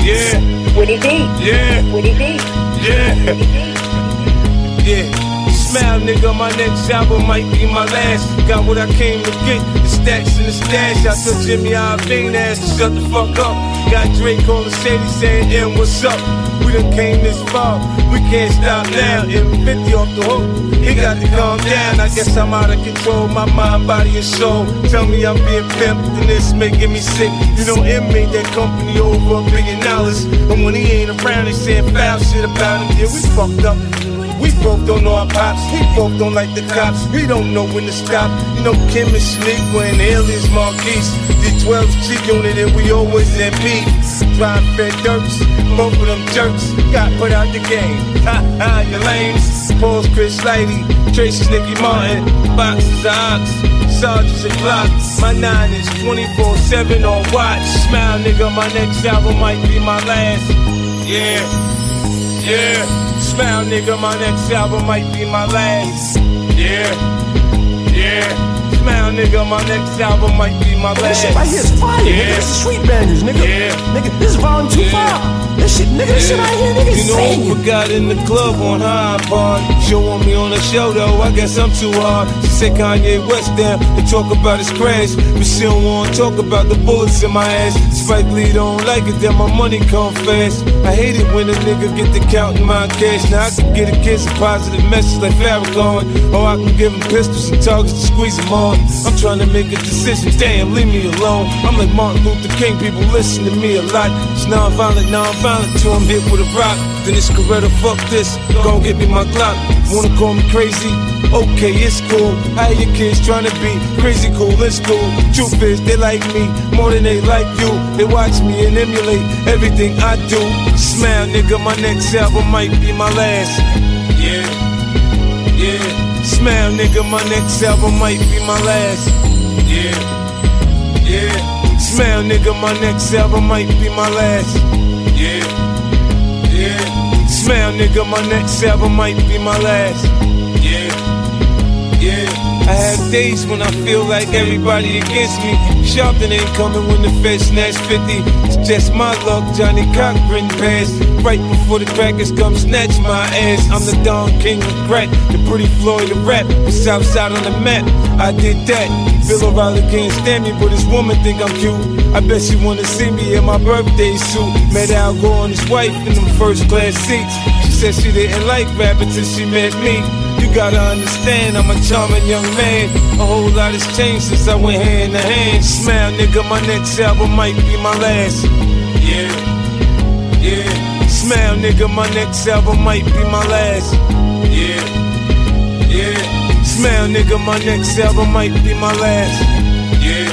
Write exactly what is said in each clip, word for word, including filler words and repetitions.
Yeah. Woody B. Yeah. Woody B. Yeah. Woody B. Yeah. Smile, nigga, my next album might be my last. Got what I came to get, the stacks and the stash. I told Jimmy Iovine ass to shut the fuck up. Got Drake on the shady saying, M, what's up? We done came this far, we can't stop now. M fifty off the hook, he got to calm down. I guess I'm out of control, my mind, body, and soul. Tell me I'm being pimped, and it's making me sick. You know, M made that company over a billion dollars. And when he ain't around, they saying foul shit about him. Yeah, we fucked up. We both don't know our pops, we both don't like the cops. We don't know when to stop. You know, Kim and Sneak when aliens Marquise. The twelve G unit and we always in beef. Drive fed dirts, both of them jerks got put out the game. Ha ha, you lames. Paul's Chris Lighty, Tracy's Nicky Martin, boxes of ox, Sergeants and Glocks. My nine is twenty-four seven on watch. Smile, nigga, my next album might be my last. Yeah, yeah. Smile, nigga, my next album might be my last. Yeah, yeah. Smile, nigga, my next album might be my last. This shit right here is fire, yeah. nigga. This is Street Bangers, nigga. Yeah. Nigga, this is volume two Yeah. five. This shit, nigga, this Yeah. shit right here, nigga, You know singing. who forgot in the club on High Pond? She want me on the show though, I guess I'm too hard. She said Kanye West down and talk about his crash, but she don't wanna talk about the bullets in my ass. Spike Lee don't like it, that my money come fast. I hate it when a nigga get to counting my cash. Now I can get a kids a positive message like Farrakhan, or I can give them pistols and targets to squeeze them on. I'm trying to make a decision, damn, leave me alone. I'm like Martin Luther King, people listen to me a lot. It's non-violent, non-violent till I'm hit with a rock. Then it's Coretta, fuck this, gon' get me my Glock. Wanna call me crazy? Okay, it's cool. How your kids tryna be crazy cool in school? Truth is, they like me more than they like you. They watch me and emulate everything I do. Smile, nigga, my next album might be my last. Yeah, yeah. Smile, nigga, my next album might be my last. Yeah, yeah. Smile, nigga, my next album might be my last. Yeah, yeah. Smile, nigga, my next album might be my last. Yeah, yeah. I have days when I feel like everybody against me. Sharpton ain't coming when the Fed snatch fifty. It's just my luck, Johnny Cochran passed right before the crackers come snatch my ass. I'm the Don King of crack, the pretty Floyd of rap, the South Side on the map. I did that. Bill O'Reilly can't stand me, but his woman think I'm cute. I bet she wanna see me in my birthday suit. Met Al Gore and his wife in them first class seats. She said she didn't like rap until she met me. You gotta understand, I'm a charming young man. A whole lot has changed since I went hand to hand. Smile, nigga, my next album might be my last. Yeah, yeah. Smile, nigga, my next album might be my last. Yeah, yeah. Smile, nigga, my next album might be my last. Yeah,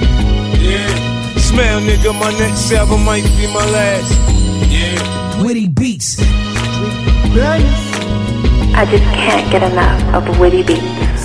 yeah. Smile, nigga, my next album might be my last. Yeah. Witty Beats. I just can't get enough of Woody B.